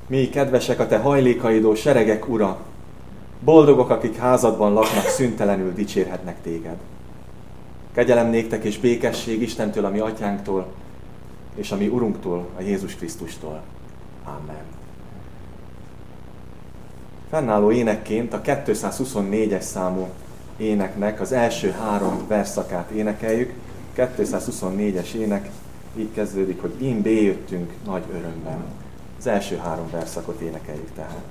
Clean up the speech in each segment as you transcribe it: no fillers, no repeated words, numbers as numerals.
Mi kedvesek a te hajlékaidó seregek ura, boldogok, akik házadban laknak, szüntelenül dicsérhetnek téged. Kegyelem néktek és békesség Istentől, a mi atyánktól, és a mi Urunktól, a Jézus Krisztustól. Amen. Fennálló énekként a 224-es számú éneknek az első 3 verszakát énekeljük. 224-es ének így kezdődik, hogy én béjöttünk nagy örömben. Az első 3 verszakot énekeljük tehát.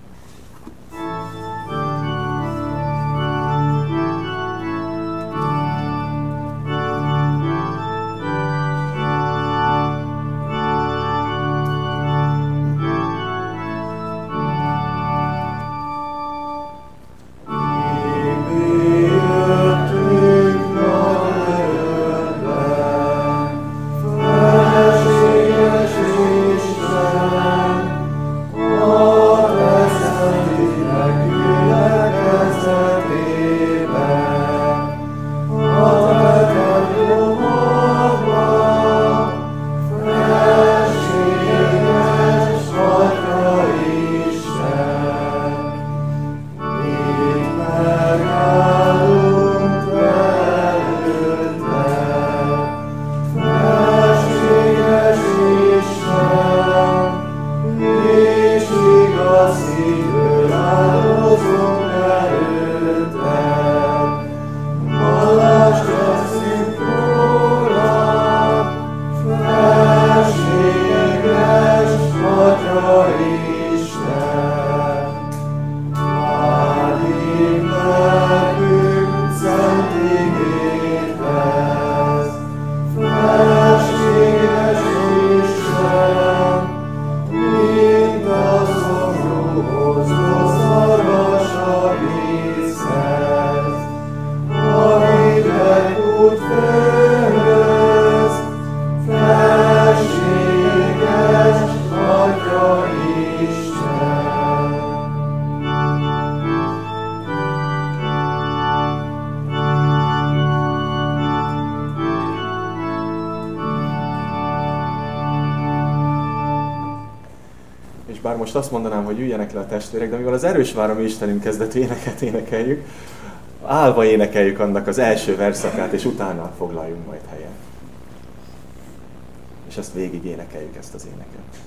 Bár most azt mondanám, hogy üljenek le a testvérek, de mivel az erős vár a mi Istenünk kezdetű éneket énekeljük, állva énekeljük annak az első verszakát, és utána foglaljunk majd helyet. És ezt végig énekeljük, ezt az éneket.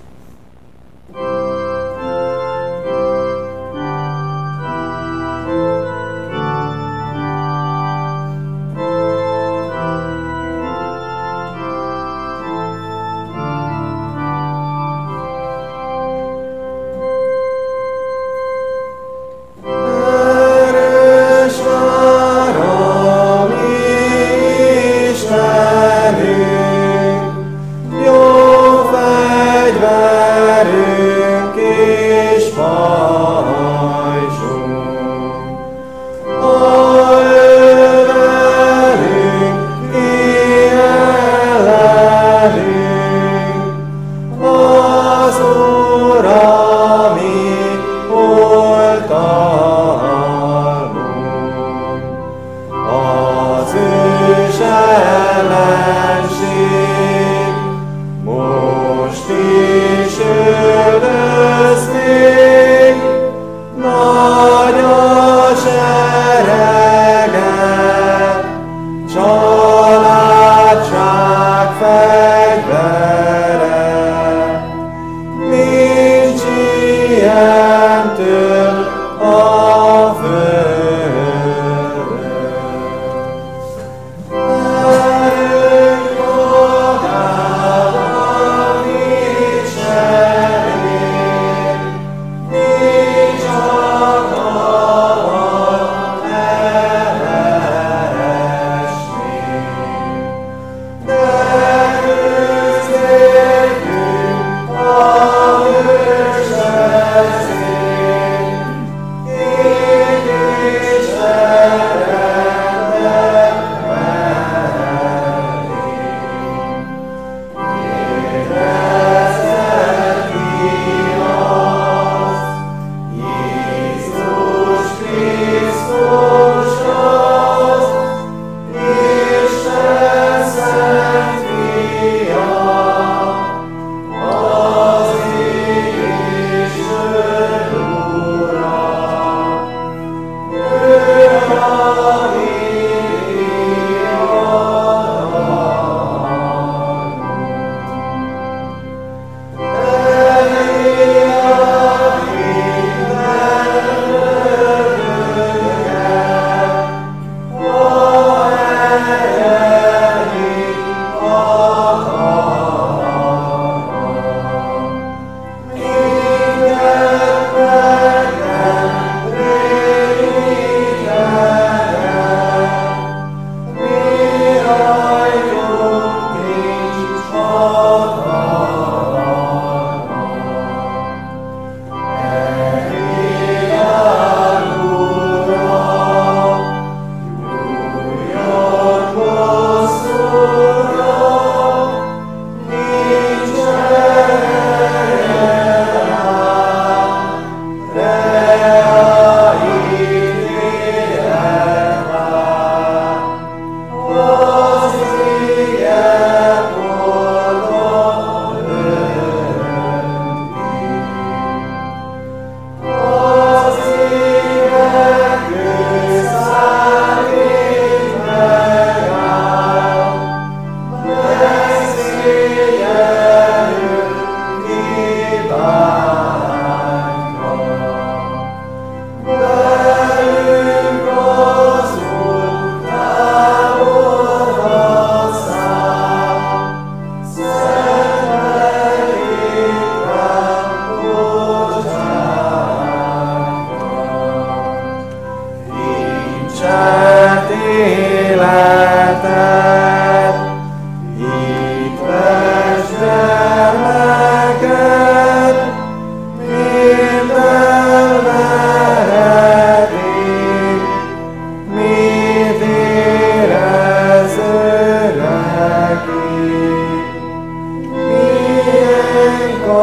Most is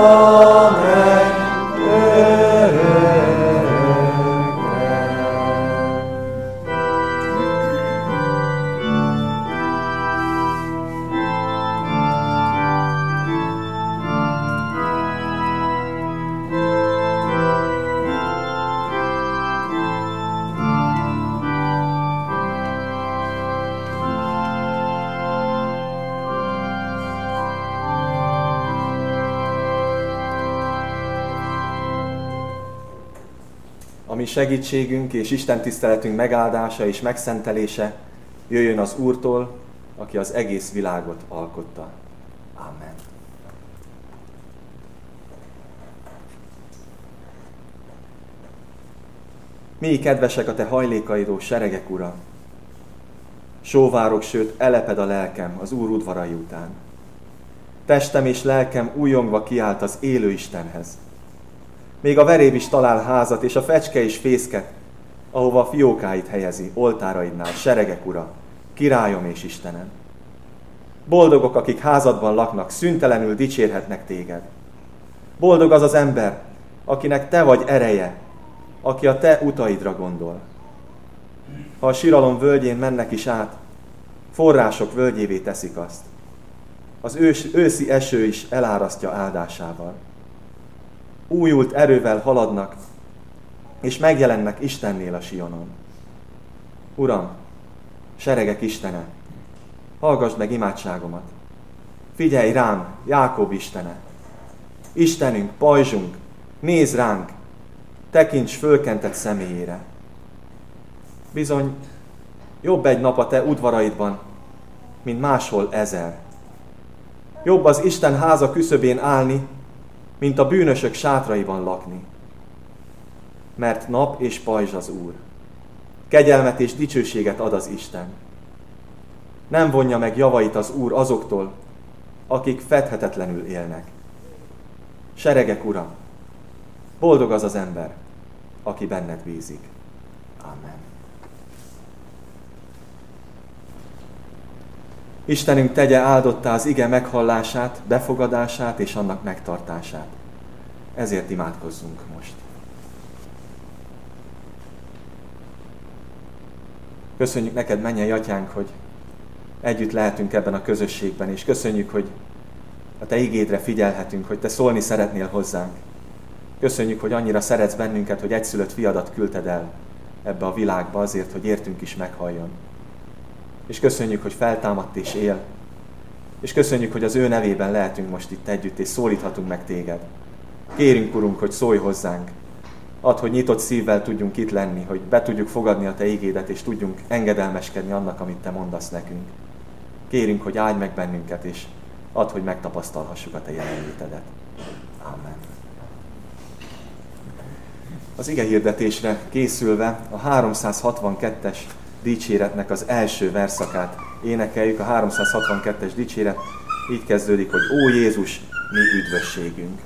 mi segítségünk és Isten tiszteletünk megáldása és megszentelése jöjjön az Úrtól, aki az egész világot alkotta. Amen. Mély kedvesek a te hajlékaidó seregek, Ura! Sóvárok, sőt, eleped a lelkem az Úr udvarai után. Testem és lelkem újongva kiált az élő Istenhez. Még a veréb is talál házat, és a fecske is fészket, ahova a fiókáit helyezi, oltáraidnál, seregek, Ura, királyom és Istenem. Boldogok, akik házadban laknak, szüntelenül dicsérhetnek téged. Boldog az az ember, akinek te vagy ereje, aki a te utaidra gondol. Ha a siralom völgyén mennek is át, források völgyévé teszik azt. Az őszi eső is elárasztja áldásával. Újult erővel haladnak, és megjelennek Istennél a Sionon. Uram, seregek Istene, hallgassd meg imádságomat. Figyelj rám, Jákob Istene. Istenünk, pajzsunk, nézz ránk, tekints fölkentett személyére. Bizony, jobb egy nap a te udvaraidban, mint máshol 1000. Jobb az Isten háza küszöbén állni, mint a bűnösök sátraiban lakni. Mert nap és pajzs az Úr. Kegyelmet és dicsőséget ad az Isten. Nem vonja meg javait az Úr azoktól, akik fedhetetlenül élnek. Seregek, Ura, boldog az az ember, aki benned bízik. Amen. Istenünk tegye áldottá az ige meghallását, befogadását és annak megtartását. Ezért imádkozzunk most. Köszönjük neked, mennyei Atyánk, hogy együtt lehetünk ebben a közösségben, és köszönjük, hogy a te igédre figyelhetünk, hogy te szólni szeretnél hozzánk. Köszönjük, hogy annyira szeretsz bennünket, hogy egyszülött fiadat küldted el ebbe a világba azért, hogy értünk is meghalljon. És köszönjük, hogy feltámadt és él. És köszönjük, hogy az ő nevében lehetünk most itt együtt, és szólíthatunk meg téged. Kérünk, Urunk, hogy szólj hozzánk. Add, hogy nyitott szívvel tudjunk itt lenni, hogy be tudjuk fogadni a te igédet, és tudjunk engedelmeskedni annak, amit te mondasz nekünk. Kérünk, hogy áldj meg bennünket, és add, hogy megtapasztalhassuk a te jelenlétedet. Amen. Az igehirdetésre készülve a 362-es dicséretnek az első verszakát énekeljük. A 362-es dicséret így kezdődik, hogy Ó Jézus, mi üdvösségünk!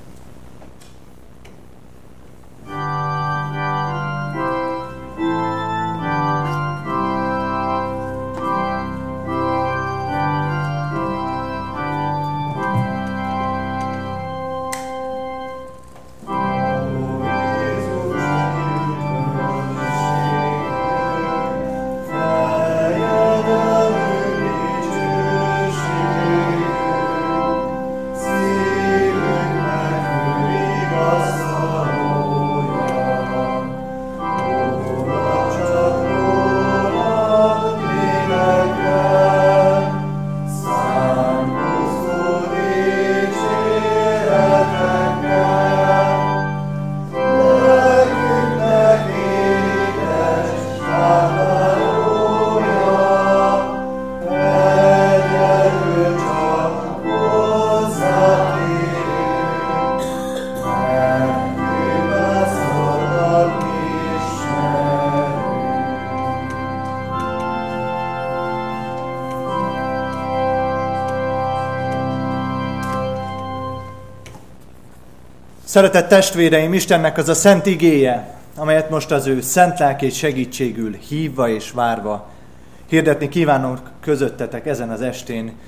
Szeretett testvéreim, Istennek az a szent igéje, amelyet most az ő szent lelkét segítségül hívva és várva hirdetni kívánok közöttetek ezen az estén,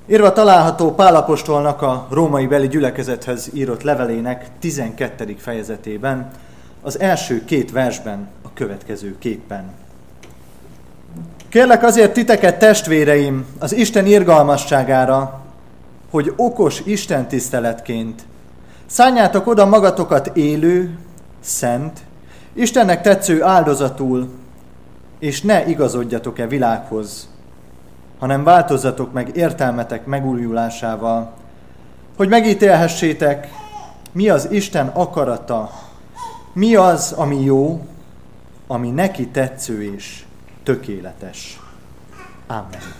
Írva található Pál apostolnak a római beli gyülekezethez írott levelének 12. fejezetében, az első 2 versben a következő képpen. Kérlek azért titeket, testvéreim, az Isten irgalmasságára, hogy okos istentiszteletként szánjátok oda magatokat élő, szent, Istennek tetsző áldozatul, és ne igazodjatok-e világhoz, hanem változzatok meg értelmetek megújulásával, hogy megítélhessétek, mi az Isten akarata, mi az, ami jó, ami neki tetsző és tökéletes. Amen.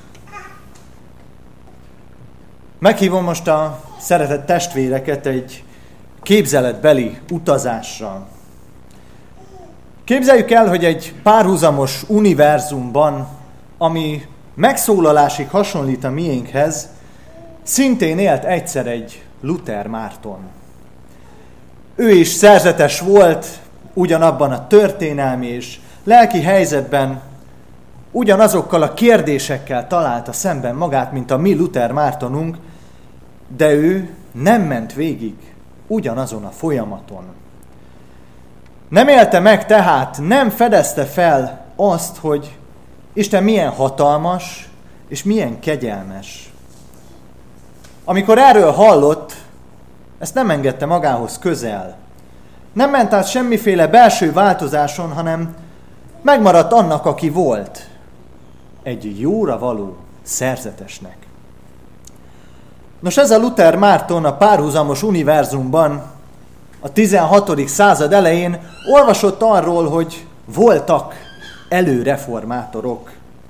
Meghívom most a szeretett testvéreket egy képzeletbeli utazásra. Képzeljük el, hogy egy párhuzamos univerzumban, ami megszólalásig hasonlít a miénkhez, szintén élt egyszer egy Luther Márton. Ő is szerzetes volt, ugyanabban a történelmi és lelki helyzetben, ugyanazokkal a kérdésekkel találta szemben magát, mint a mi Luther Mártonunk, de ő nem ment végig ugyanazon a folyamaton. Nem élte meg tehát, nem fedezte fel azt, hogy Isten milyen hatalmas és milyen kegyelmes. Amikor erről hallott, ezt nem engedte magához közel. Nem ment át semmiféle belső változáson, hanem megmaradt annak, aki volt. Egy jóra való szerzetesnek. Nos, ez a Luther Márton a párhuzamos univerzumban a 16. század elején olvasott arról, hogy voltak előreformátorok.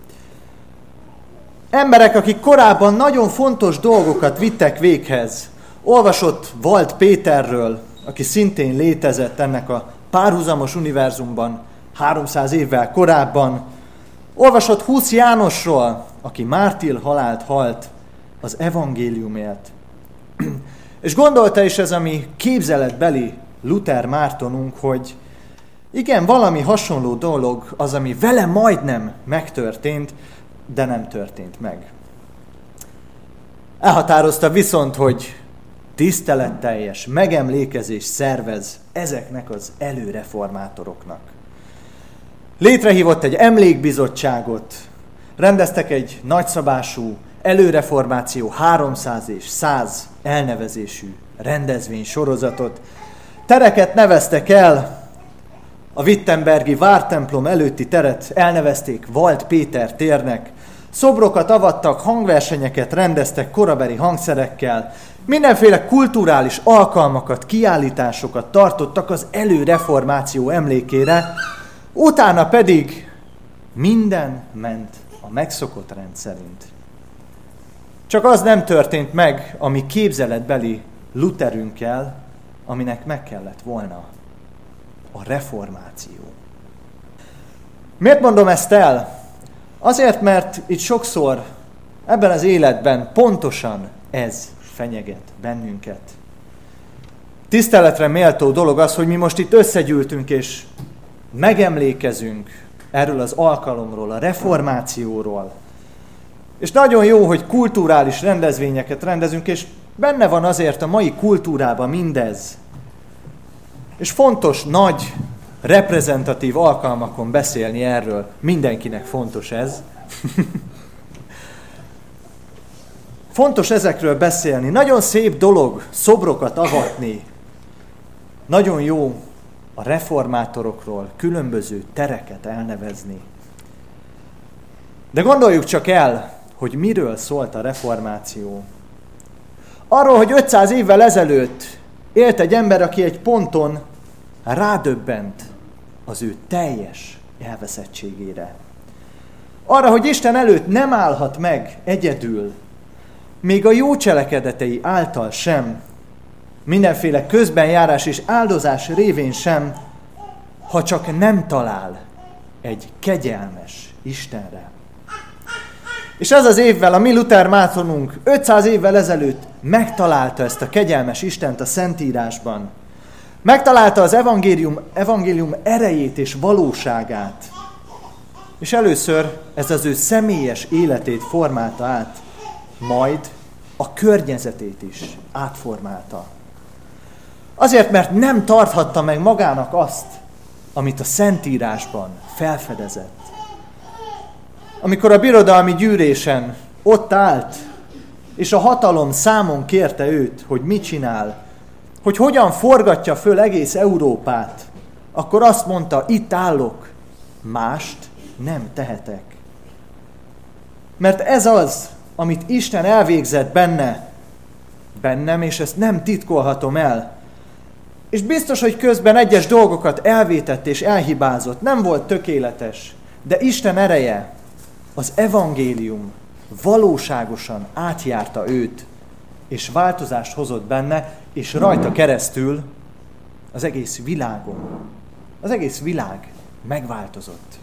Emberek, akik korábban nagyon fontos dolgokat vittek véghez. Olvasott Walt Péterről, aki szintén létezett ennek a párhuzamos univerzumban 300 évvel korábban. Olvasott Husz Jánosról, aki mártír halált halt az evangéliumért. És gondolta is ez a mi képzeletbeli Luther Mártonunk, hogy igen, valami hasonló dolog az, ami vele majdnem megtörtént, de nem történt meg. Elhatározta viszont, hogy tiszteletteljes megemlékezés szervez ezeknek az előreformátoroknak. Létrehívott egy emlékbizottságot, rendeztek egy nagyszabású előreformáció 300 és 100 elnevezésű rendezvénysorozatot. Tereket neveztek el, a wittenbergi vártemplom előtti teret elnevezték Walt Péter térnek, szobrokat avattak, hangversenyeket rendeztek korabeli hangszerekkel, mindenféle kulturális alkalmakat, kiállításokat tartottak az előreformáció emlékére, utána pedig minden ment a megszokott rend szerint. Csak az nem történt meg, ami képzeletbeli Lutherünkkel, aminek meg kellett volna: a reformáció. Miért mondom ezt el? Azért, mert itt sokszor ebben az életben pontosan ez fenyeget bennünket. Tiszteletre méltó dolog az, hogy mi most itt összegyűltünk és megemlékezünk erről az alkalomról, a reformációról. És nagyon jó, hogy kulturális rendezvényeket rendezünk, és benne van azért a mai kultúrában mindez. És fontos nagy, reprezentatív alkalmakon beszélni erről. Mindenkinek fontos ez. Fontos ezekről beszélni. Nagyon szép dolog szobrokat avatni. Nagyon jó a reformátorokról különböző tereket elnevezni. De gondoljuk csak el, hogy miről szólt a reformáció. Arról, hogy 500 évvel ezelőtt élt egy ember, aki egy ponton rádöbbent az ő teljes elveszettségére. Arra, hogy Isten előtt nem állhat meg egyedül, még a jó cselekedetei által sem, mindenféle közbenjárás és áldozás révén sem, ha csak nem talál egy kegyelmes Istenre. És ez az évvel a mi Luther Mártonunk 500 évvel ezelőtt megtalálta ezt a kegyelmes Istent a Szentírásban. Megtalálta az evangélium erejét és valóságát. És először ez az ő személyes életét formálta át, majd a környezetét is átformálta. Azért, mert nem tarthatta meg magának azt, amit a Szentírásban felfedezett. Amikor a birodalmi gyűlésen ott állt, és a hatalom számon kérte őt, hogy mit csinál, hogy hogyan forgatja föl egész Európát, akkor azt mondta, itt állok, mást nem tehetek. Mert ez az, amit Isten elvégzett bennem, és ezt nem titkolhatom el. És biztos, hogy közben egyes dolgokat elvétett és elhibázott, nem volt tökéletes, de Isten ereje, az evangélium valóságosan átjárta őt, és változást hozott benne, és rajta keresztül az egész világon. Az egész világ megváltozott.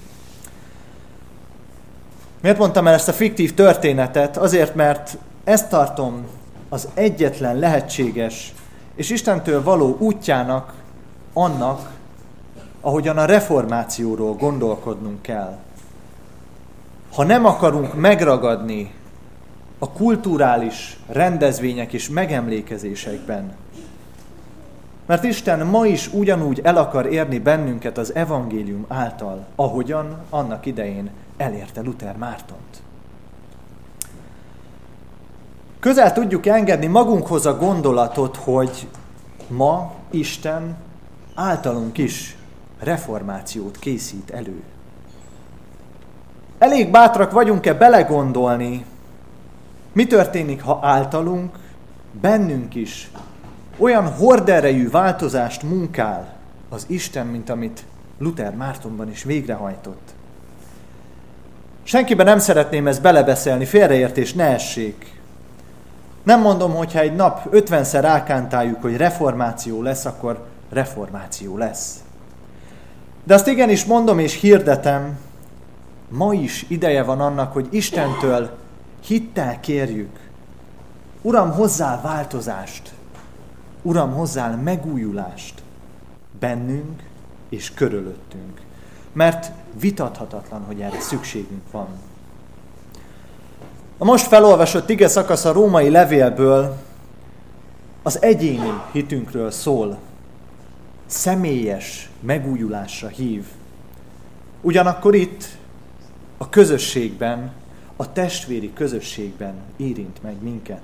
Miért mondtam el ezt a fiktív történetet? Azért, mert ezt tartom az egyetlen lehetséges és Istentől való útjának annak, ahogyan a reformációról gondolkodnunk kell. Ha nem akarunk megragadni a kulturális rendezvények és megemlékezésekben, mert Isten ma is ugyanúgy el akar érni bennünket az evangélium által, ahogyan annak idején elérte Luther Mártont. Közel tudjuk engedni magunkhoz a gondolatot, hogy ma Isten általunk is reformációt készít elő. Elég bátrak vagyunk-e belegondolni, mi történik, ha általunk, bennünk is olyan horderejű változást munkál az Isten, mint amit Luther Mártonban is végrehajtott. Senkiben nem szeretném ezt belebeszélni, félreértés ne essék. Nem mondom, hogy ha egy nap 50-szer rákántáljuk, hogy reformáció lesz, akkor reformáció lesz. De azt igenis mondom és hirdetem, ma is ideje van annak, hogy Istentől hittel kérjük. Uram, hozzál változást! Uram, hozzál megújulást bennünk és körülöttünk. Mert vitathatatlan, hogy erre szükségünk van. A most felolvasott ige szakasz a római levélből az egyéni hitünkről szól. Személyes megújulásra hív. Ugyanakkor itt a közösségben, a testvéri közösségben érint meg minket.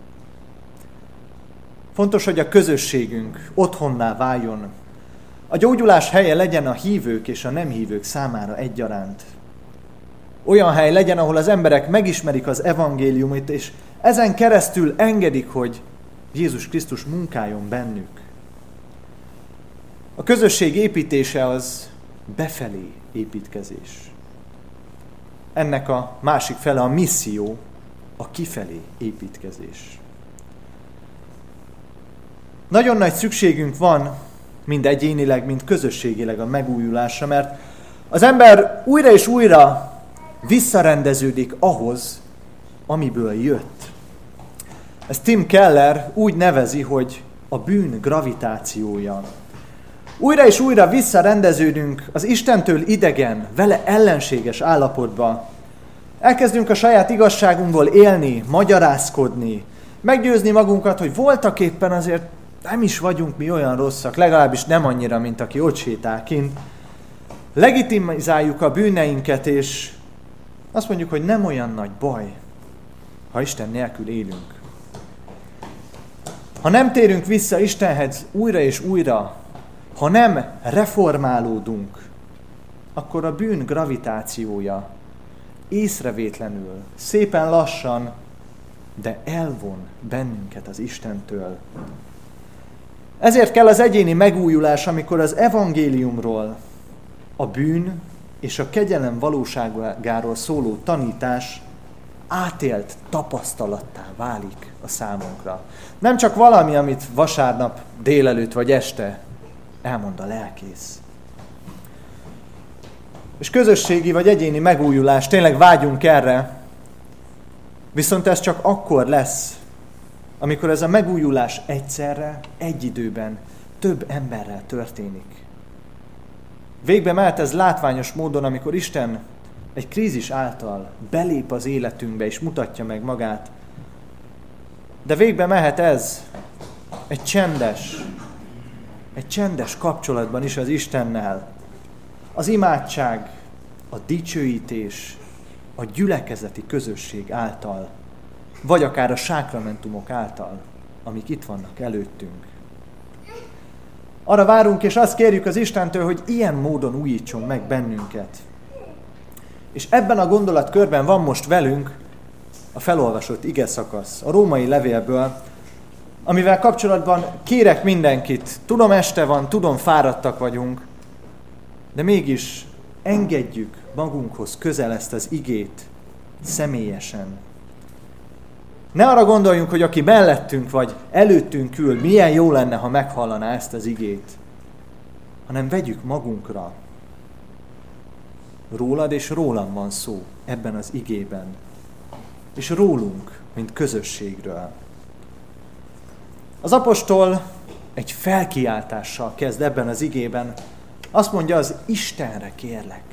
Fontos, hogy a közösségünk otthonná váljon. A gyógyulás helye legyen a hívők és a nem hívők számára egyaránt. Olyan hely legyen, ahol az emberek megismerik az evangéliumot, és ezen keresztül engedik, hogy Jézus Krisztus munkáljon bennük. A közösség építése az befelé építkezés. Ennek a másik fele a misszió, a kifelé építkezés. Nagyon nagy szükségünk van, mind egyénileg, mind közösségileg a megújulásra, mert az ember újra és újra visszarendeződik ahhoz, amiből jött. Ezt Tim Keller úgy nevezi, hogy a bűn gravitációja. Újra és újra visszarendeződünk az Istentől idegen, vele ellenséges állapotba. Elkezdünk a saját igazságunkból élni, magyarázkodni, meggyőzni magunkat, hogy voltak éppen azért nem is vagyunk mi olyan rosszak, legalábbis nem annyira, mint aki ott sétál kint. Legitimizáljuk a bűneinket, és azt mondjuk, hogy nem olyan nagy baj, ha Isten nélkül élünk. Ha nem térünk vissza Istenhez újra és újra, ha nem reformálódunk, akkor a bűn gravitációja észrevétlenül, szépen lassan, de elvon bennünket az Istentől. Ezért kell az egyéni megújulás, amikor az evangéliumról, a bűn és a kegyelem valóságáról szóló tanítás átélt tapasztalattá válik a számunkra. Nem csak valami, amit vasárnap délelőtt vagy este elmond a lelkész. És közösségi vagy egyéni megújulás, tényleg vágyunk erre, viszont ez csak akkor lesz, amikor ez a megújulás egyszerre, egy időben, több emberrel történik. Végbe mehet ez látványos módon, amikor Isten egy krízis által belép az életünkbe és mutatja meg magát, De végbe mehet ez egy csendes kapcsolatban is az Istennel. Az imádság, a dicsőítés, a gyülekezeti közösség által, vagy akár a sákramentumok által, amik itt vannak előttünk. Arra várunk, és azt kérjük az Istentől, hogy ilyen módon újítson meg bennünket. És ebben a gondolatkörben van most velünk a felolvasott igeszakasz a római levélből, amivel kapcsolatban kérek mindenkit, tudom este van, tudom fáradtak vagyunk, de mégis engedjük magunkhoz közel ezt az igét személyesen. Ne arra gondoljunk, hogy aki mellettünk vagy előttünk ül, milyen jó lenne, ha meghallaná ezt az igét, hanem vegyük magunkra. Rólad és rólam van szó ebben az igében, és rólunk, mint közösségről. Az apostol egy felkiáltással kezd ebben az igében, azt mondja, az Istenre kérlek.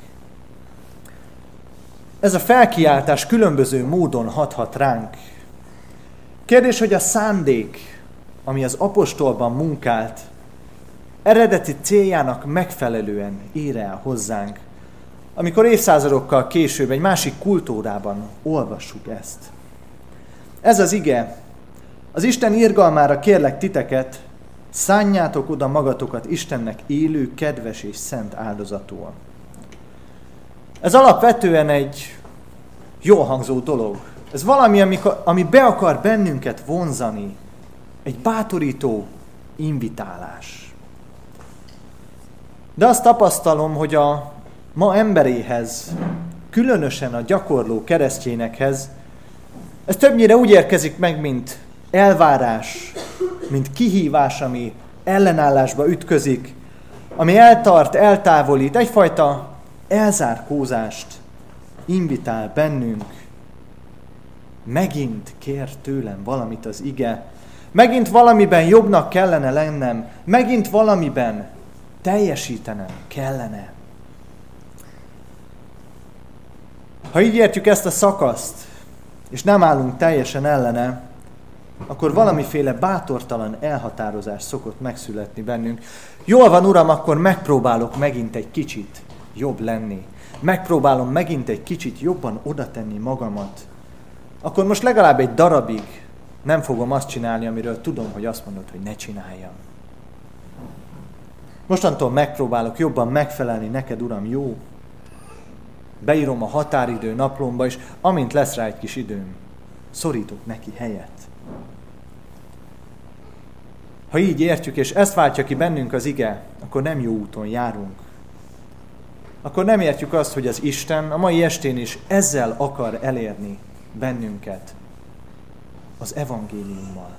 Ez a felkiáltás különböző módon hathat ránk. Kérdés, hogy a szándék, ami az apostolban munkált, eredeti céljának megfelelően ér el hozzánk, amikor évszázadokkal később egy másik kultúrában olvassuk ezt. Ez az ige, az Isten irgalmára kérlek titeket, szánjátok oda magatokat Istennek élő, kedves és szent áldozatul. Ez alapvetően egy jól hangzó dolog. Ez valami, ami be akar bennünket vonzani. Egy bátorító invitálás. De azt tapasztalom, hogy a ma emberéhez, különösen a gyakorló keresztényekhez, ez többnyire úgy érkezik meg, mint elvárás, mint kihívás, ami ellenállásba ütközik, ami eltart, eltávolít, egyfajta elzárkózást invitál bennünk. Megint kér tőlem valamit az ige, megint valamiben jobbnak kellene lennem, megint valamiben teljesítenem kellene. Ha így értjük ezt a szakaszt, és nem állunk teljesen ellene, akkor valamiféle bátortalan elhatározás szokott megszületni bennünk. Jól van, Uram, akkor megpróbálok megint egy kicsit jobb lenni. Megpróbálom megint egy kicsit jobban odatenni magamat. Akkor most legalább egy darabig nem fogom azt csinálni, amiről tudom, hogy azt mondod, hogy ne csináljam. Mostantól megpróbálok jobban megfelelni neked, Uram, jó? Beírom a határidő naplomba, és amint lesz rá egy kis időm, szorítok neki helyet. Ha így értjük, és ezt váltja ki bennünk az ige, akkor nem jó úton járunk. Akkor nem értjük azt, hogy az Isten a mai estén is ezzel akar elérni bennünket, az evangéliummal.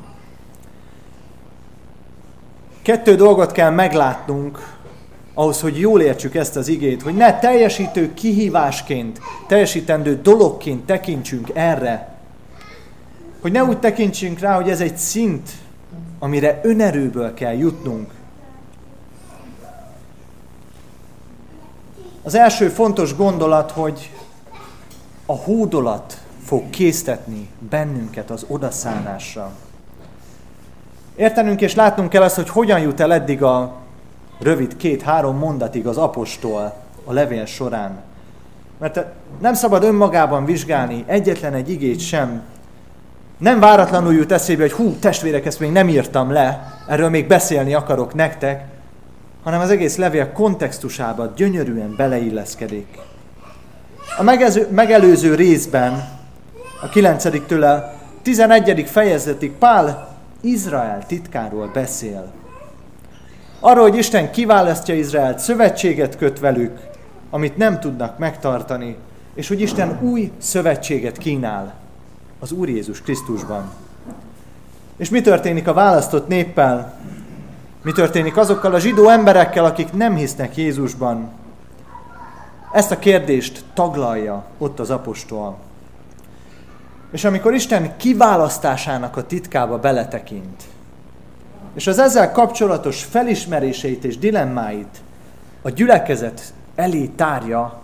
2 dolgot kell meglátnunk, ahhoz, hogy jól értsük ezt az igét, hogy ne teljesítő kihívásként, teljesítendő dologként tekintsünk erre. Hogy ne úgy tekintsünk rá, hogy ez egy szint, amire önerőből kell jutnunk. Az első fontos gondolat, hogy a hódolat fog késztetni bennünket az odaszánásra. Értenünk és látnunk kell azt, hogy hogyan jut el eddig a rövid 2-3 mondatig az apostol a levél során. Mert nem szabad önmagában vizsgálni egyetlen egy igét sem. Nem váratlanul jut eszébe, hogy testvérek, ezt még nem írtam le, erről még beszélni akarok nektek, hanem az egész levél kontextusába gyönyörűen beleilleszkedik. A megelőző részben, a 9-től a 11. fejezetig Pál Izrael titkáról beszél. Arról, hogy Isten kiválasztja Izraelt, szövetséget köt velük, amit nem tudnak megtartani, és hogy Isten új szövetséget kínál az Úr Jézus Krisztusban. És mi történik a választott néppel? Mi történik azokkal a zsidó emberekkel, akik nem hisznek Jézusban? Ezt a kérdést taglalja ott az apostol. És amikor Isten kiválasztásának a titkába beletekint, és az ezzel kapcsolatos felismeréseit és dilemmáit a gyülekezet elé tárja,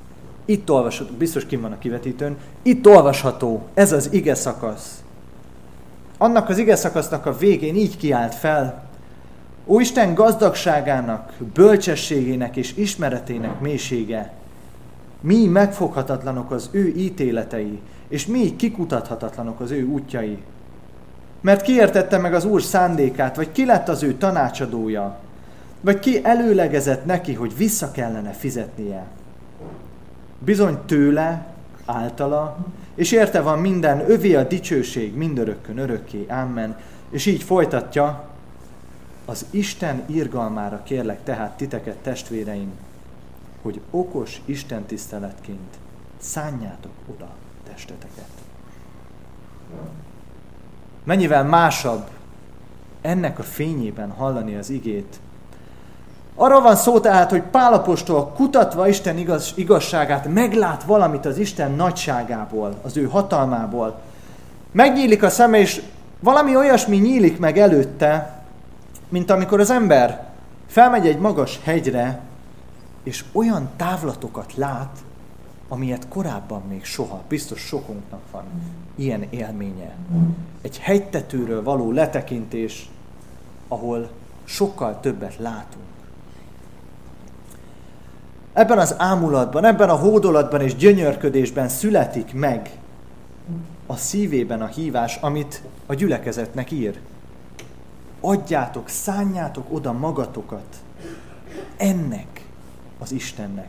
itt olvasható, biztos kint van a kivetítőn, itt olvasható ez az ige szakasz. annak az igeszakasznak a végén így kiált fel: Ó Isten gazdagságának, bölcsességének és ismeretének mélysége, mi megfoghatatlanok az ő ítéletei, és mi kikutathatatlanok az ő útjai. Mert ki értette meg az Úr szándékát, vagy ki lett az ő tanácsadója, vagy ki előlegezett neki, hogy vissza kellene fizetnie. Bizony tőle, általa, és érte van minden, övé a dicsőség mindörökkön örökké. Amen. És így folytatja: az Isten irgalmára kérlek tehát titeket, testvéreim, hogy okos Isten tiszteletként szánjátok oda testeteket. Mennyivel másabb ennek a fényében hallani az igét. Arról van szó tehát, hogy Pál apostol kutatva Isten igazságát meglát valamit az Isten nagyságából, az ő hatalmából. Megnyílik a szeme, és valami olyasmi nyílik meg előtte, mint amikor az ember felmegy egy magas hegyre, és olyan távlatokat lát, amilyet korábban még soha, biztos sokunknak van ilyen élménye. Egy hegytetőről való letekintés, ahol sokkal többet látunk. Ebben az ámulatban, ebben a hódolatban és gyönyörködésben születik meg a szívében a hívás, amit a gyülekezetnek ír. Adjátok, szánjátok oda magatokat ennek az Istennek.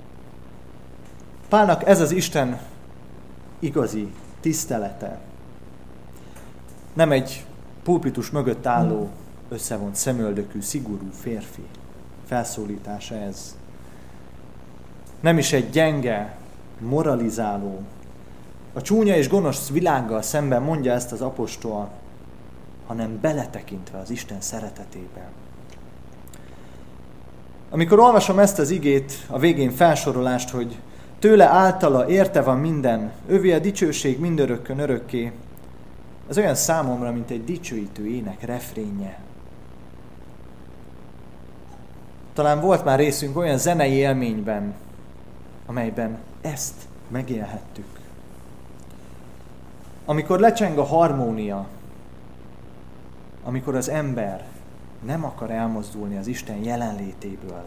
Pálnak ez az Isten igazi tisztelete. Nem egy pulpitus mögött álló, összevont szemöldökű, szigorú férfi felszólítása ez. Nem is egy gyenge, moralizáló, a csúnya és gonosz világgal szemben mondja ezt az apostol, hanem beletekintve az Isten szeretetébe. Amikor olvasom ezt az igét, a végén felsorolást, hogy tőle általa érte van minden, övé a dicsőség mindörökkön örökké, ez olyan számomra, mint egy dicsőítő ének refrénje. Talán volt már részünk olyan zenei élményben, amelyben ezt megélhettük. Amikor lecseng a harmónia, amikor az ember nem akar elmozdulni az Isten jelenlétéből,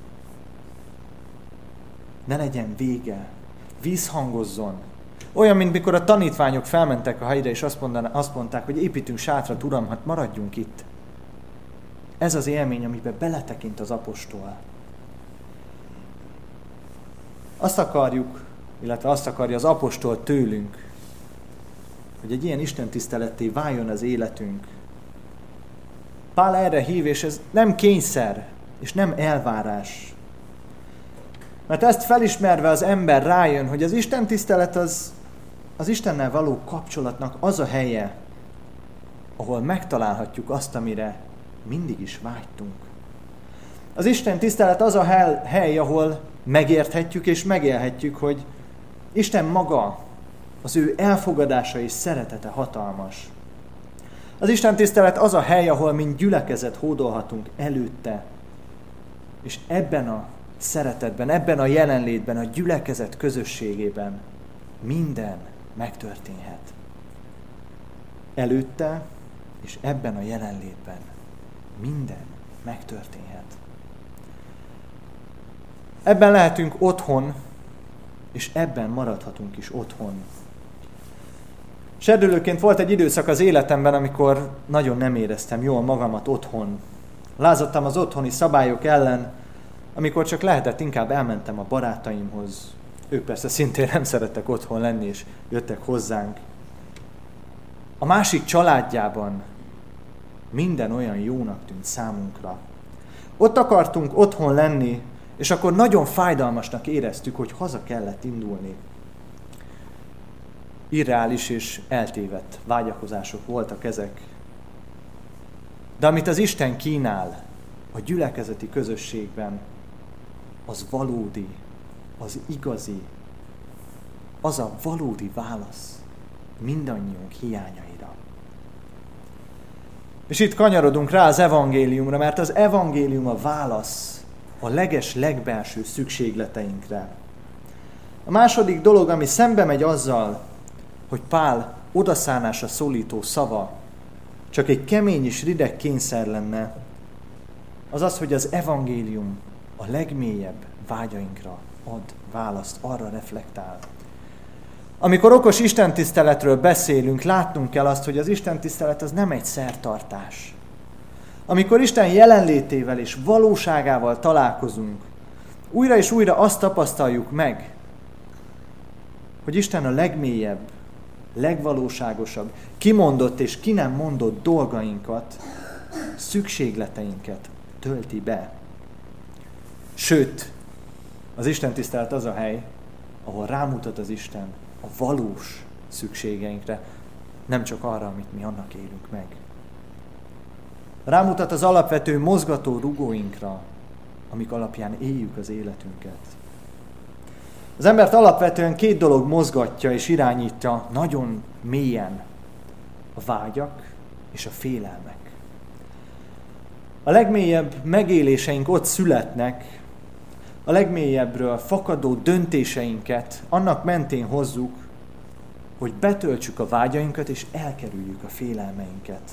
ne legyen vége, vízhangozzon. Olyan, mint mikor a tanítványok felmentek a hegyre, és azt mondták, hogy építünk sátrat, Uram, hát maradjunk itt. Ez az élmény, amiben beletekint az apostol. Azt akarjuk, illetve azt akarja az apostol tőlünk, hogy egy ilyen istentiszteletté váljon az életünk. Pál erre hív, és ez nem kényszer, és nem elvárás. Mert ezt felismerve az ember rájön, hogy az istentisztelet az Istennel való kapcsolatnak az a helye, ahol megtalálhatjuk azt, amire mindig is vágytunk. Az Isten tisztelet az a hely, ahol megérthetjük és megélhetjük, hogy Isten maga, az ő elfogadása és szeretete hatalmas. Az Isten tisztelet az a hely, ahol mint gyülekezet hódolhatunk előtte, és ebben a szeretetben, ebben a jelenlétben, a gyülekezet közösségében minden megtörténhet. Előtte és ebben a jelenlétben minden megtörténhet. Ebben lehetünk otthon, és ebben maradhatunk is otthon. Serdülőként volt egy időszak az életemben, amikor nagyon nem éreztem jól magamat otthon. Lázadtam az otthoni szabályok ellen, amikor csak lehetett, inkább elmentem a barátaimhoz. Ők persze szintén nem szerettek otthon lenni, és jöttek hozzánk. A másik családjában minden olyan jónak tűnt számunkra. Ott akartunk otthon lenni, és akkor nagyon fájdalmasnak éreztük, hogy haza kellett indulni. Irreális és eltévedt vágyakozások voltak ezek. De amit az Isten kínál a gyülekezeti közösségben, az valódi, az igazi, az a valódi válasz mindannyiunk hiányaira. És itt kanyarodunk rá az evangéliumra, mert az evangélium a válasz a legbelső szükségleteinkre. A második dolog, ami szembe megy azzal, hogy Pál odaszánásra szólító szava csak egy kemény és rideg kényszer lenne, az az, hogy az evangélium a legmélyebb vágyainkra ad választ, arra reflektál. Amikor okos istentiszteletről beszélünk, látnunk kell azt, hogy az istentisztelet az nem egy szertartás. Amikor Isten jelenlétével és valóságával találkozunk, újra és újra azt tapasztaljuk meg, hogy Isten a legmélyebb, legvalóságosabb, kimondott és ki nem mondott dolgainkat, szükségleteinket tölti be. Sőt, az istentisztelet az a hely, ahol rámutat az Isten a valós szükségeinkre, nem csak arra, amit mi annak élünk meg. Rámutat az alapvető mozgató rugóinkra, amik alapján éljük az életünket. Az embert alapvetően két dolog mozgatja és irányítja nagyon mélyen: a vágyak és a félelmek. A legmélyebb megéléseink ott születnek, a legmélyebbről fakadó döntéseinket annak mentén hozzuk, hogy betöltsük a vágyainkat és elkerüljük a félelmeinket.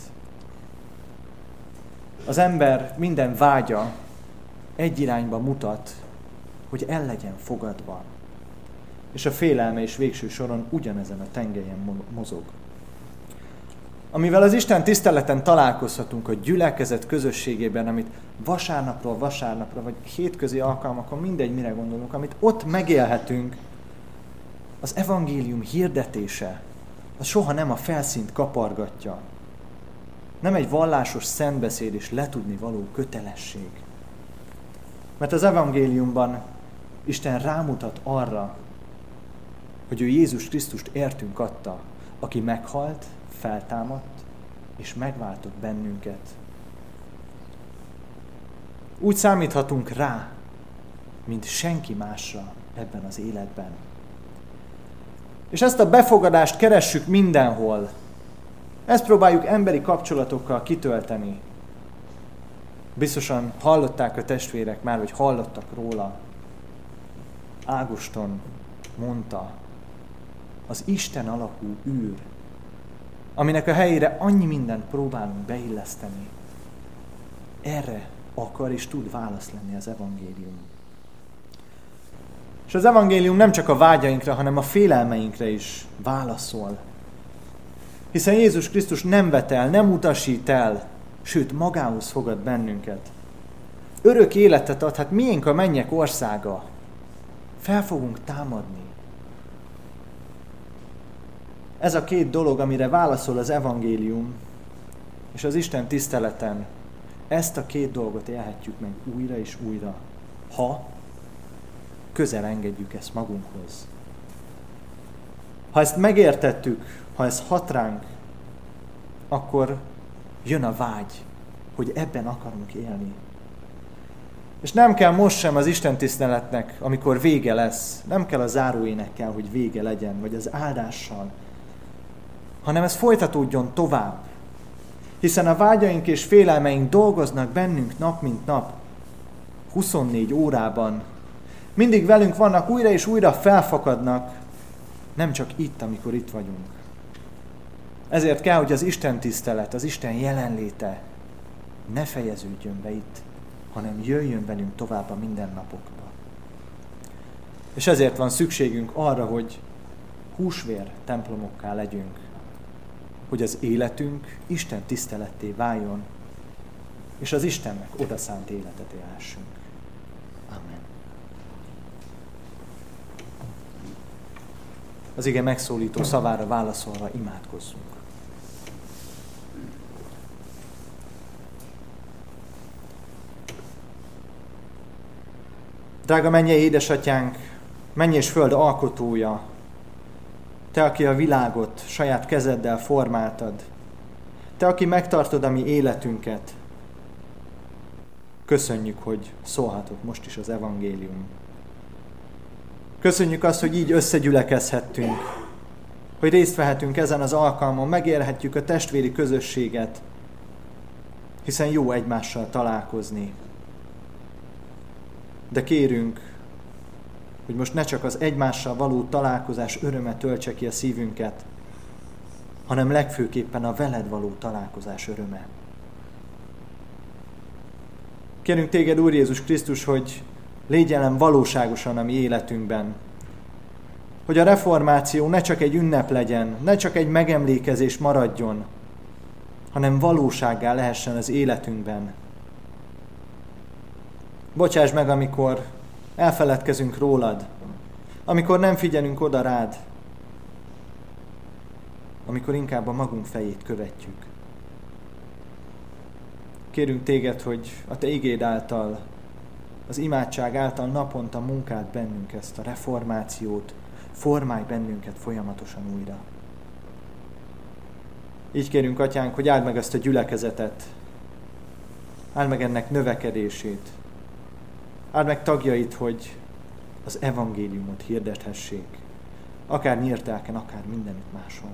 Az ember minden vágya egy irányba mutat, hogy el legyen fogadva. És a félelme is végső soron ugyanezen a tengelyen mozog. Amivel az Isten tiszteleten találkozhatunk a gyülekezet közösségében, amit vasárnapról vasárnapra, vagy hétközi alkalmakon, mindegy, mire gondolunk, amit ott megélhetünk, az evangélium hirdetése, az soha nem a felszínt kapargatja. Nem egy vallásos szentbeszéd és letudni való kötelesség. Mert az evangéliumban Isten rámutat arra, hogy ő Jézus Krisztust értünk adta, aki meghalt, feltámadt és megváltott bennünket. Úgy számíthatunk rá, mint senki másra ebben az életben. És ezt a befogadást keressük mindenhol. Ezt próbáljuk emberi kapcsolatokkal kitölteni. Biztosan hallották a testvérek már, vagy hallottak róla. Ágoston mondta, az Isten alakú űr, aminek a helyére annyi mindent próbálunk beilleszteni. Erre akar és tud válasz lenni az evangélium. És az evangélium nem csak a vágyainkra, hanem a félelmeinkre is válaszol. Hiszen Jézus Krisztus nem vet el, nem utasít el, sőt magához fogad bennünket. Örök életet ad, hát miénk a mennyek országa. Fel fogunk támadni. Ez a két dolog, amire válaszol az evangélium, és az Isten tiszteleten ezt a két dolgot élhetjük meg újra és újra, ha közel engedjük ezt magunkhoz. Ha ezt megértettük, ha ez hat ránk, akkor jön a vágy, hogy ebben akarunk élni. És nem kell most sem az Isten tiszteletnek, amikor vége lesz, nem kell a záróénekkel, hogy vége legyen, vagy az áldással, hanem ez folytatódjon tovább. Hiszen a vágyaink és félelmeink dolgoznak bennünk nap mint nap, 24 órában. Mindig velünk vannak, újra és újra felfakadnak, nem csak itt, amikor itt vagyunk. Ezért kell, hogy az Isten tisztelet, az Isten jelenléte ne fejeződjön be itt, hanem jöjjön velünk tovább a mindennapokba. És ezért van szükségünk arra, hogy húsvér templomokká legyünk, hogy az életünk Isten tiszteletté váljon, és az Istennek odaszánt életet élhessünk. Amen. Az ige megszólító szavára válaszolva imádkozzunk. Drága mennyei édesatyánk, menny és föld alkotója, te, aki a világot saját kezeddel formáltad, te, aki megtartod a mi életünket, köszönjük, hogy szólhatott most is az evangélium. Köszönjük azt, hogy így összegyülekezhettünk, hogy részt vehetünk ezen az alkalmon, megélhetjük a testvéri közösséget, hiszen jó egymással találkozni. De kérünk, hogy most ne csak az egymással való találkozás öröme töltse ki a szívünket, hanem legfőképpen a veled való találkozás öröme. Kérünk téged, Úr Jézus Krisztus, hogy légy jelen valóságosan a mi életünkben. Hogy a reformáció ne csak egy ünnep legyen, ne csak egy megemlékezés maradjon, hanem valósággá lehessen az életünkben. Bocsáss meg, amikor elfeledkezünk rólad, amikor nem figyelünk oda rád, amikor inkább a magunk fejét követjük. Kérünk téged, hogy a te igéd által, az imádság által naponta munkád bennünk ezt a reformációt, formálj bennünket folyamatosan újra. Így kérünk, Atyánk, hogy áld meg ezt a gyülekezetet, áld meg ennek növekedését, áld meg tagjait, hogy az evangéliumot hirdethessék, akár Nyírtelken, akár mindenütt máshol.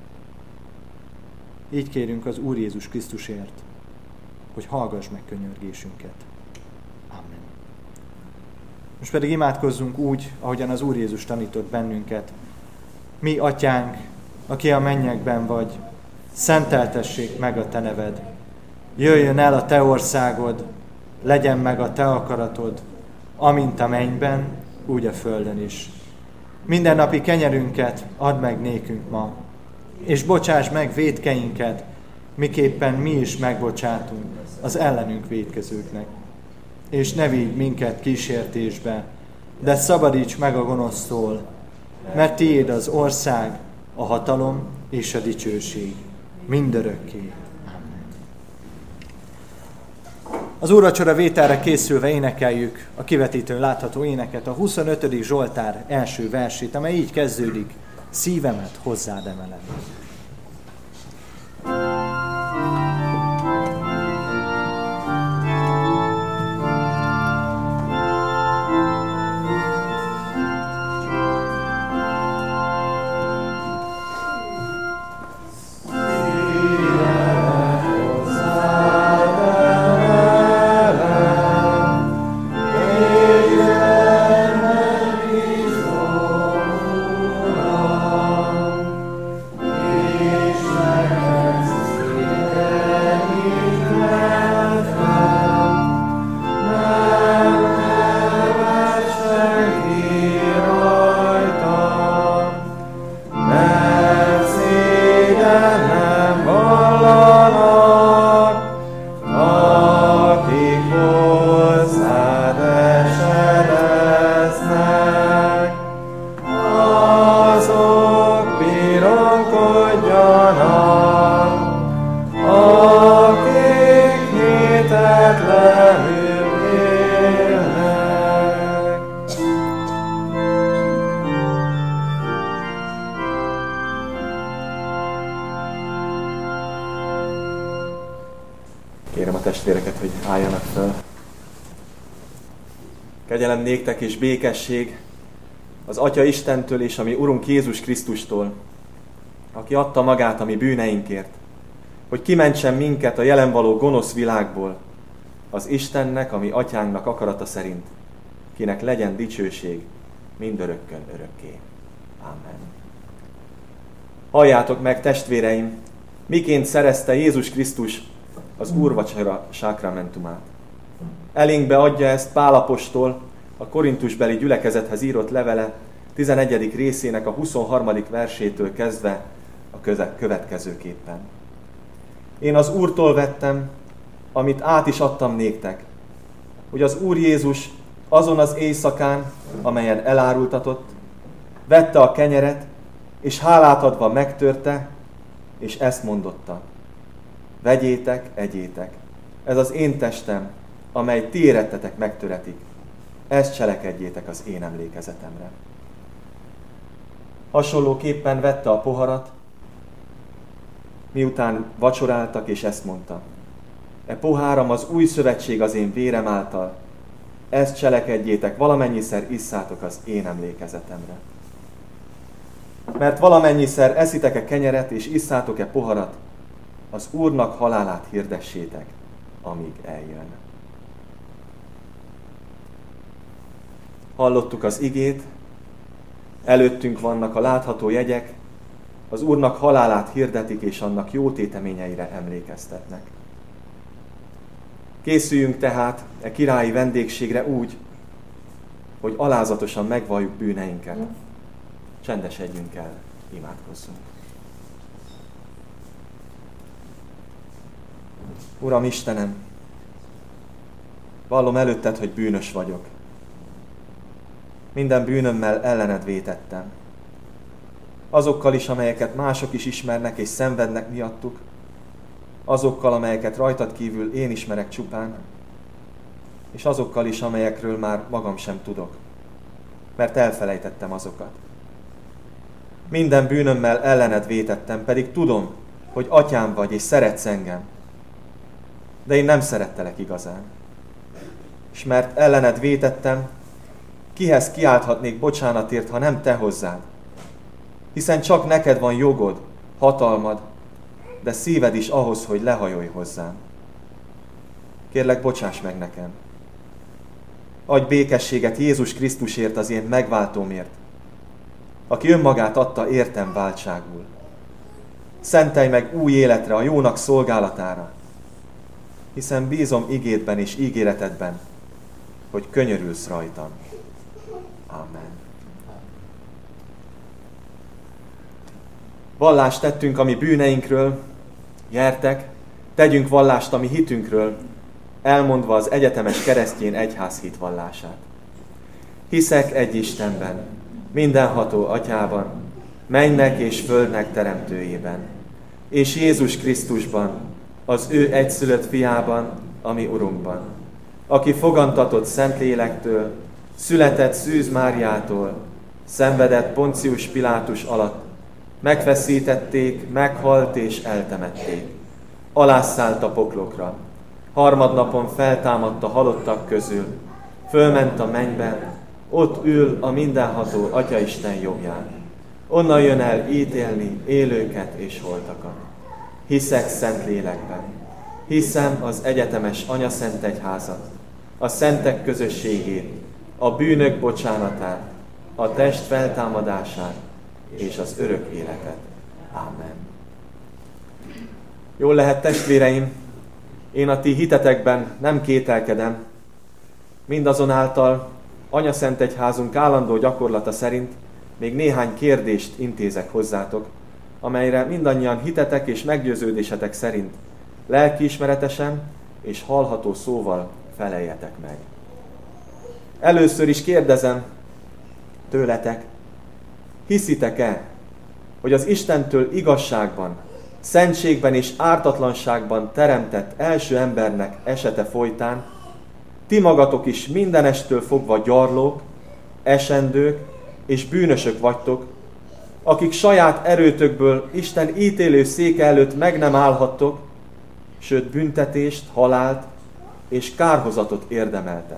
Így kérünk az Úr Jézus Krisztusért, hogy hallgass meg könyörgésünket. Amen. Most pedig imádkozzunk úgy, ahogyan az Úr Jézus tanított bennünket. Mi, Atyánk, aki a mennyekben vagy, szenteltessék meg a te neved. Jöjjön el a te országod, legyen meg a te akaratod, amint a mennyben, úgy a földön is. Mindennapi kenyerünket add meg nékünk ma, és bocsáss meg vétkeinket, miképpen mi is megbocsátunk az ellenünk vétkezőknek. És ne vigy minket kísértésbe, de szabadíts meg a gonosztól, mert tiéd az ország, a hatalom és a dicsőség mindörökké. Amen. Az úrvacsora vételre készülve énekeljük a kivetítőn látható éneket, a 25. Zsoltár első versét, amely így kezdődik: szívemet hozzád emelem. Kérem a testvéreket, hogy álljanak fel. Kegyelem néktek és békesség az Atya Istentől és a mi Urunk Jézus Krisztustól, aki adta magát a mi bűneinkért, hogy kimentsen minket a jelen való gonosz világból, az Istennek, a mi Atyánknak akarata szerint, kinek legyen dicsőség mindörökkön örökké. Amen. Halljátok meg, testvéreim, miként szerezte Jézus Krisztus az úrvacsora sákramentumát. Elénk beadja ezt Pál apostol a korintusbeli gyülekezethez írott levele 11. részének a 23. versétől kezdve a következőképpen. Én az Úrtól vettem, amit át is adtam néktek, hogy az Úr Jézus azon az éjszakán, amelyen elárultatott, vette a kenyeret, és hálát adva megtörte, és ezt mondotta: vegyétek, egyétek, ez az én testem, amely ti érettetek megtöretik, ezt cselekedjétek az én emlékezetemre. Hasonlóképpen vette a poharat, miután vacsoráltak, és ezt mondta: e poháram az új szövetség az én vérem által, ezt cselekedjétek, valamennyiszer isszátok az én emlékezetemre. Mert valamennyiszer eszitek-e kenyeret, és isszátok-e poharat, az Úrnak halálát hirdessétek, amíg eljön. Hallottuk az igét, előttünk vannak a látható jegyek, az Úrnak halálát hirdetik és annak jó téteményeire emlékeztetnek. Készüljünk tehát e királyi vendégségre úgy, hogy alázatosan megvalljuk bűneinket. Csendesedjünk el, imádkozzunk. Uram Istenem, vallom előtted, hogy bűnös vagyok. Minden bűnömmel ellened vétettem. Azokkal is, amelyeket mások is ismernek és szenvednek miattuk, azokkal, amelyeket rajtad kívül én ismerek csupán, és azokkal is, amelyekről már magam sem tudok, mert elfelejtettem azokat. Minden bűnömmel ellened vétettem, pedig tudom, hogy atyám vagy és szeretsz engem. De én nem szerettelek igazán. És mert ellened vétettem, kihez kiálthatnék bocsánatért, ha nem te hozzád? Hiszen csak neked van jogod, hatalmad, de szíved is ahhoz, hogy lehajolj hozzám. Kérlek, bocsáss meg nekem. Adj békességet Jézus Krisztusért, az én megváltómért, aki önmagát adta értem váltságul. Szentelj meg új életre, a jónak szolgálatára, hiszen bízom igédben és ígéretedben, hogy könyörülsz rajtam. Amen. Vallást tettünk a mi bűneinkről, gyertek, tegyünk vallást a mi hitünkről, elmondva az egyetemes keresztény egyház hitvallását. Hiszek egy Istenben, mindenható Atyában, mennek és földnek teremtőjében, és Jézus Krisztusban, az ő egyszülött fiában, a mi Urunkban, aki fogantatott Szentlélektől, született Szűz Máriától, szenvedett Poncius Pilátus alatt, megfeszítették, meghalt és eltemették. Alászállt a poklokra, harmadnapon feltámadt a halottak közül, fölment a mennybe, ott ül a mindenható Atyaisten jobbján. Onnan jön el ítélni élőket és holtakat. Hiszek Szentlélekben, hiszem az egyetemes Anyaszent Egyházat, a szentek közösségét, a bűnök bocsánatát, a test feltámadását és az örök életet. Ámen. Jól lehet, testvéreim, én a ti hitetekben nem kételkedem, mindazonáltal Anyaszent Egyházunk állandó gyakorlata szerint még néhány kérdést intézek hozzátok, amelyre mindannyian hitetek és meggyőződésetek szerint lelkiismeretesen és hallható szóval feleljetek meg. Először is kérdezem tőletek, hiszitek-e, hogy az Istentől igazságban, szentségben és ártatlanságban teremtett első embernek esete folytán ti magatok is mindenestől fogva gyarlók, esendők és bűnösök vagytok, akik saját erőtökből Isten ítélő széke előtt meg nem állhattok, sőt büntetést, halált és kárhozatot érdemeltek.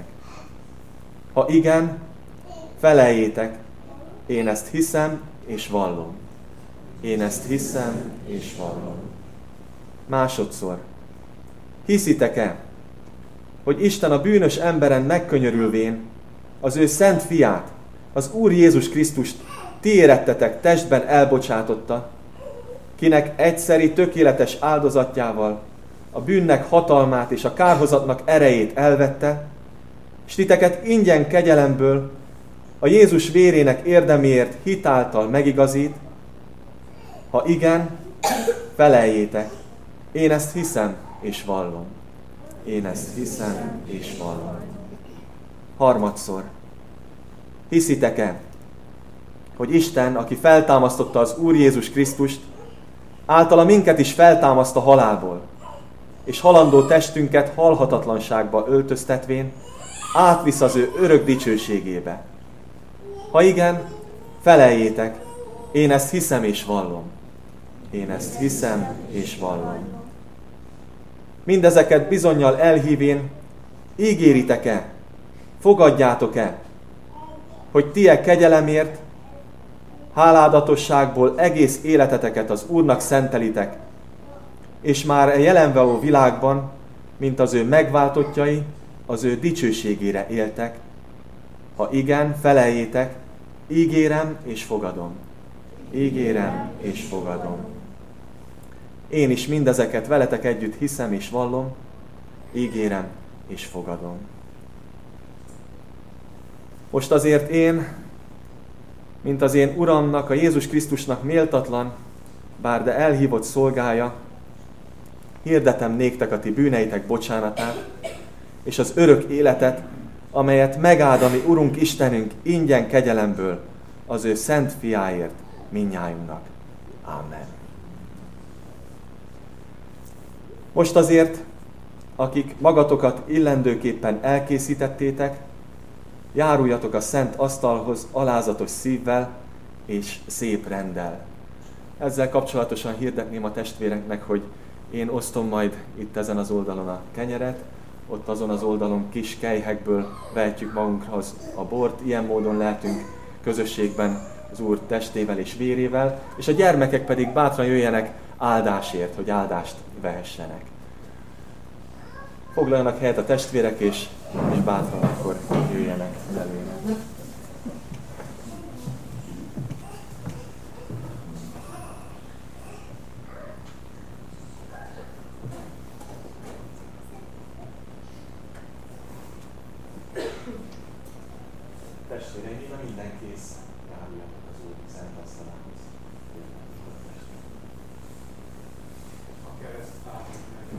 Ha igen, feleljétek, én ezt hiszem és vallom. Én ezt hiszem és vallom. Másodszor, hiszitek-e, hogy Isten a bűnös emberen megkönyörülvén az ő szent fiát, az Úr Jézus Krisztust ti érettetek testben elbocsátotta, kinek egyszeri tökéletes áldozatjával a bűnnek hatalmát és a kárhozatnak erejét elvette, és titeket ingyen kegyelemből a Jézus vérének érdeméért hitáltal megigazít? Ha igen, feleljétek, én ezt hiszem és vallom. Én ezt hiszem és vallom. Harmadszor, hiszitek-e, hogy Isten, aki feltámasztotta az Úr Jézus Krisztust, általa minket is feltámaszt a halálból, és halandó testünket halhatatlanságba öltöztetvén átvisz az ő örök dicsőségébe? Ha igen, feleljétek, én ezt hiszem és vallom. Én ezt hiszem és vallom. Mindezeket bizonnyal elhívén ígéritek-e, fogadjátok-e, hogy ti kegyelemért, háládatosságból egész életeteket az Úrnak szentelitek, és már a jelenvaló világban, mint az ő megváltottjai, az ő dicsőségére éltek? Ha igen, feleljétek, ígérem és fogadom. ígérem és fogadom. Én is mindezeket veletek együtt hiszem és vallom, ígérem és fogadom. Most azért én, mint az én Uramnak, a Jézus Krisztusnak méltatlan, bár de elhívott szolgája, hirdetem néktek a ti bűneitek bocsánatát, és az örök életet, amelyet megáld a mi Urunk Istenünk ingyen kegyelemből az ő szent fiáért mindnyájunknak. Amen. Most azért, akik magatokat illendőképpen elkészítettétek, járuljatok a szent asztalhoz alázatos szívvel és szép renddel. Ezzel kapcsolatosan hirdetném a testvéreknek, hogy én osztom majd itt ezen az oldalon a kenyeret, ott azon az oldalon kis kelyhekből vehetjük magunkhoz a bort, ilyen módon lehetünk közösségben az Úr testével és vérével, és a gyermekek pedig bátran jöjjenek áldásért, hogy áldást vehessenek. Foglaljanak helyet a testvérek, és bátran akkor jöjjenek előre. Testvéreim, így minden kész, járuljatok az Úr szent asztalához. A kereszt áldjuk meg.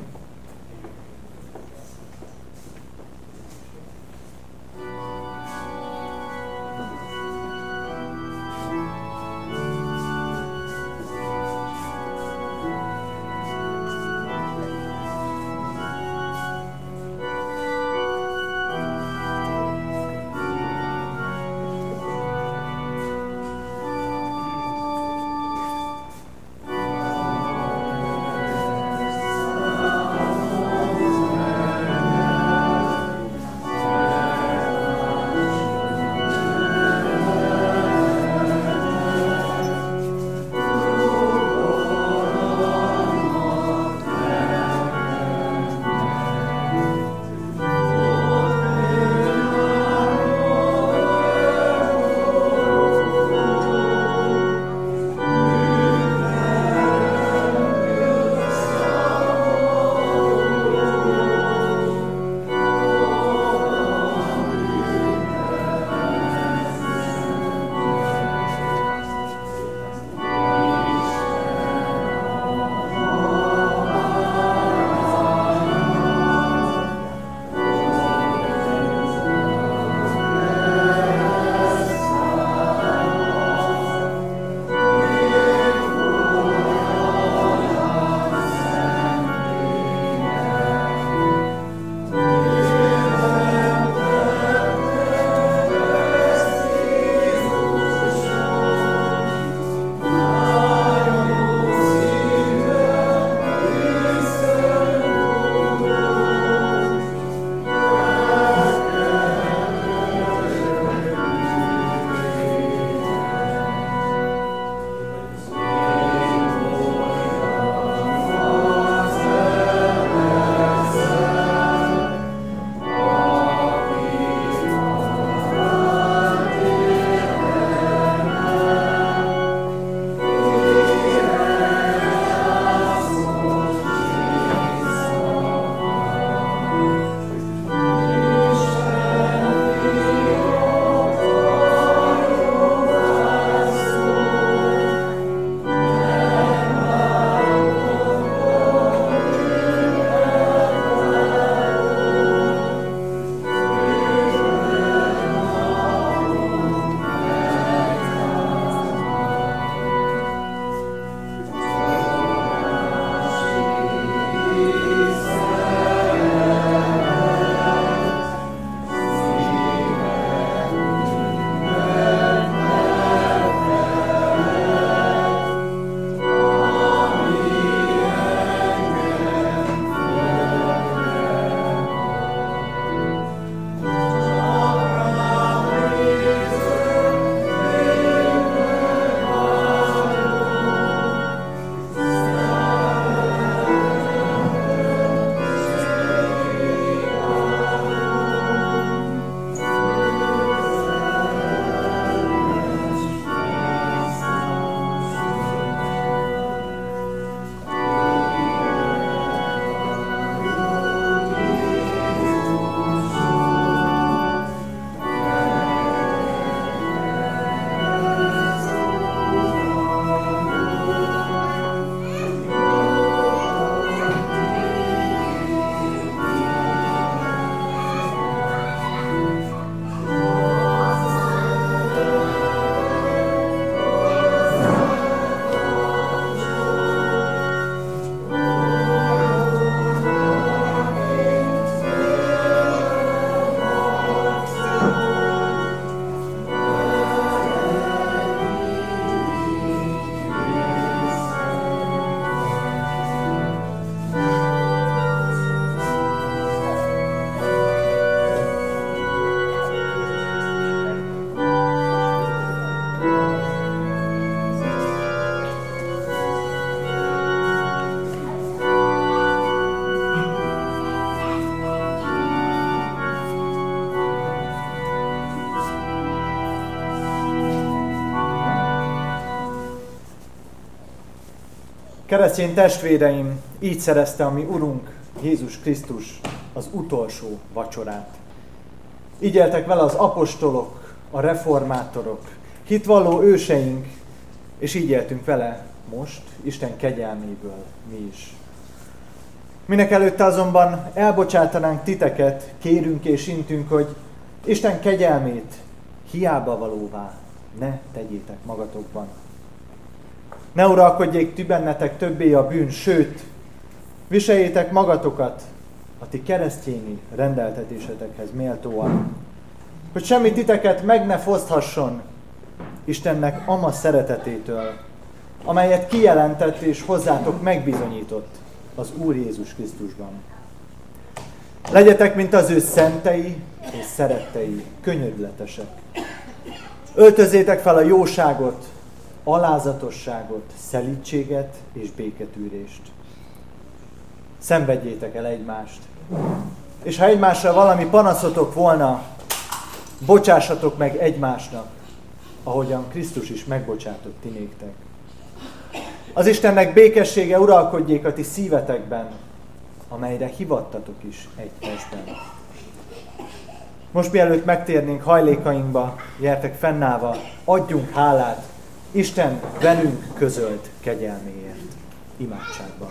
Keresztény testvéreim, így szerezte a mi Urunk Jézus Krisztus az utolsó vacsorát. Így éltek vele az apostolok, a reformátorok, hitvalló őseink, és így éltünk vele most, Isten kegyelméből mi is. Mindenekelőtte azonban elbocsátanánk titeket, kérünk és intünk, hogy Isten kegyelmét hiába valóvá ne tegyétek magatokban. Ne uralkodjék ti bennetek többé a bűn, sőt, viseljétek magatokat a ti keresztényi rendeltetésetekhez méltóan, hogy semmi titeket meg ne foszthasson Istennek ama szeretetétől, amelyet kijelentett és hozzátok megbizonyított az Úr Jézus Krisztusban. Legyetek, mint az ő szentei és szerettei, könyörületesek. Öltözzétek fel a jóságot, alázatosságot, szelídséget és béketűrést. Szenvedjétek el egymást. És ha egymásra valami panaszotok volna, bocsássatok meg egymásnak, ahogyan Krisztus is megbocsátott ti néktek. Az Istennek békessége uralkodjék a ti szívetekben, amelyre hivattatok is egy testben. Most mielőtt megtérnénk hajlékainkba, gyertek fennállva, adjunk hálát Isten velünk közölt kegyelméért. Imádságban.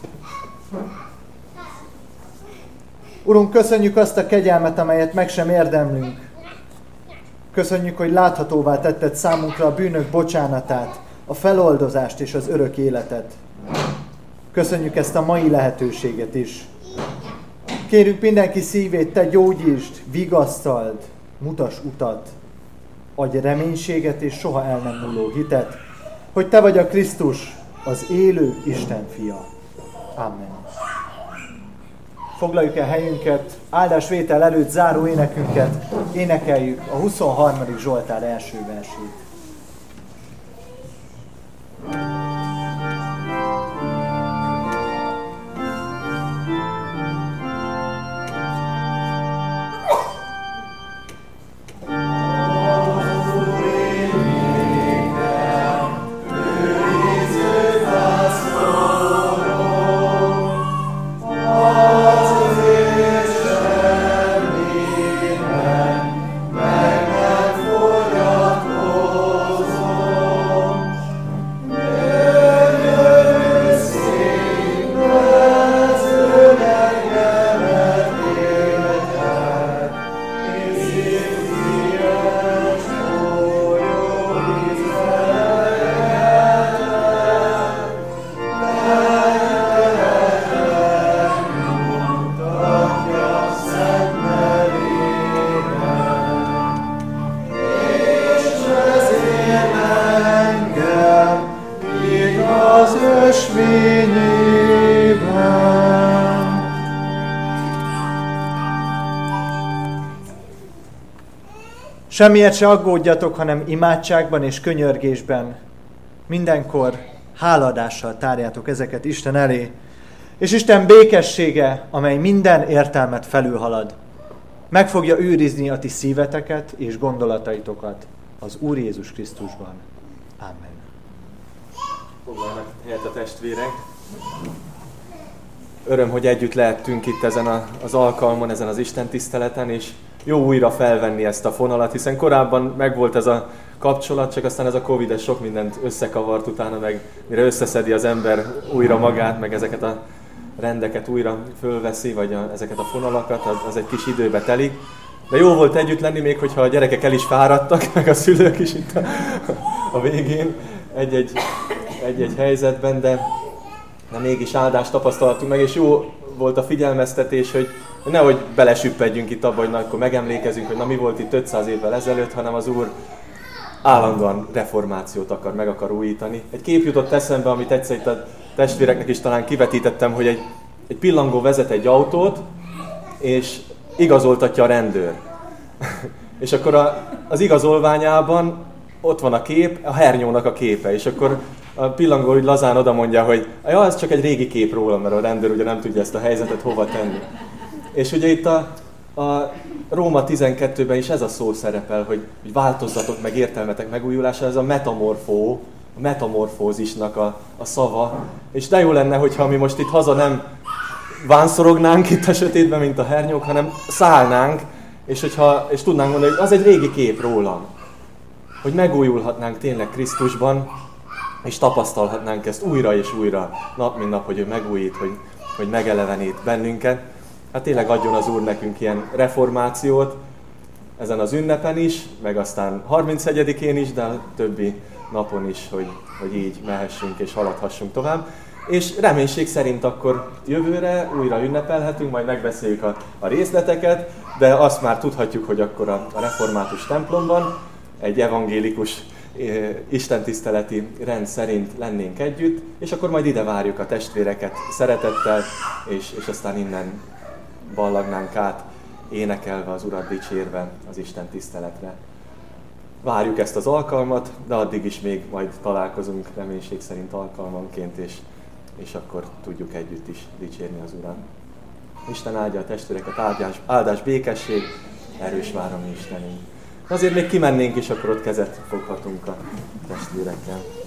Urunk, köszönjük azt a kegyelmet, amelyet meg sem érdemlünk. Köszönjük, hogy láthatóvá tetted számunkra a bűnök bocsánatát, a feloldozást és az örök életet. Köszönjük ezt a mai lehetőséget is. Kérünk mindenki szívét, te gyógyítsd, vigasztald, mutass utat, adj reménységet és soha el nem múló hitet, hogy te vagy a Krisztus, az élő Isten fia. Amen. Foglaljuk el helyünket, áldásvétel előtt záró énekünket, énekeljük a 23. Zsoltár első versét. Semmiért se aggódjatok, hanem imádságban és könyörgésben mindenkor háladással tárjátok ezeket Isten elé, és Isten békessége, amely minden értelmet felülhalad, meg fogja őrizni a ti szíveteket és gondolataitokat az Úr Jézus Krisztusban. Amen. Foglalnak helyet a testvérek. Öröm, hogy együtt lehettünk itt ezen az alkalmon, ezen az Isten tiszteleten, és jó újra felvenni ezt a fonalat, hiszen korábban megvolt ez a kapcsolat, csak aztán ez a Covid sok mindent összekavart utána, meg mire összeszedi az ember újra magát, meg ezeket a rendeket újra fölveszi, vagy ezeket a fonalakat, az egy kis időbe telik. De jó volt együtt lenni, még hogyha a gyerekek el is fáradtak, meg a szülők is itt a végén egy-egy helyzetben, de mégis áldást tapasztaltunk meg, és jó volt a figyelmeztetés, hogy nehogy belesüppedjünk itt abba, hogy akkor megemlékezünk, hogy mi volt itt 500 évvel ezelőtt, hanem az Úr állandóan reformációt meg akar újítani. Egy kép jutott eszembe, amit egyszer itt a testvéreknek is talán kivetítettem, hogy egy pillangó vezet egy autót, és igazoltatja a rendőr. És akkor az igazolványában ott van a kép, a hernyónak a képe, és akkor a pillangó úgy lazán oda mondja, hogy ja, ez csak egy régi kép róla, mert a rendőr ugye nem tudja ezt a helyzetet hova tenni. És ugye itt a Róma 12-ben is ez a szó szerepel, hogy változzatok meg, értelmetek megújulása, ez a metamorfó metamorfózisnak a szava. És de jó lenne, hogyha mi most itt haza nem vánszorognánk itt a sötétben, mint a hernyók, hanem szállnánk, és tudnánk mondani, hogy az egy régi kép rólam. Hogy megújulhatnánk tényleg Krisztusban, és tapasztalhatnánk ezt újra és újra, nap mint nap, hogy ő megújít, hogy megelevenít bennünket. Hát tényleg adjon az Úr nekünk ilyen reformációt, ezen az ünnepen is, meg aztán 31-én is, de a többi napon is, hogy így mehessünk és haladhassunk tovább. És reménység szerint akkor jövőre újra ünnepelhetünk, majd megbeszéljük a részleteket, de azt már tudhatjuk, hogy akkor a református templomban egy evangélikus istentiszteleti rend szerint lennénk együtt, és akkor majd ide várjuk a testvéreket szeretettel, és aztán innen ballagnánk át, énekelve az Urat dicsérve az Isten tiszteletre. Várjuk ezt az alkalmat, de addig is még majd találkozunk reménység szerint alkalmanként, és akkor tudjuk együtt is dicsérni az Urat. Isten áldja a testvéreket, áldás békesség, erős vár a mi Istenünk. Azért még kimennénk, és akkor ott kezet foghatunk a testvérekkel.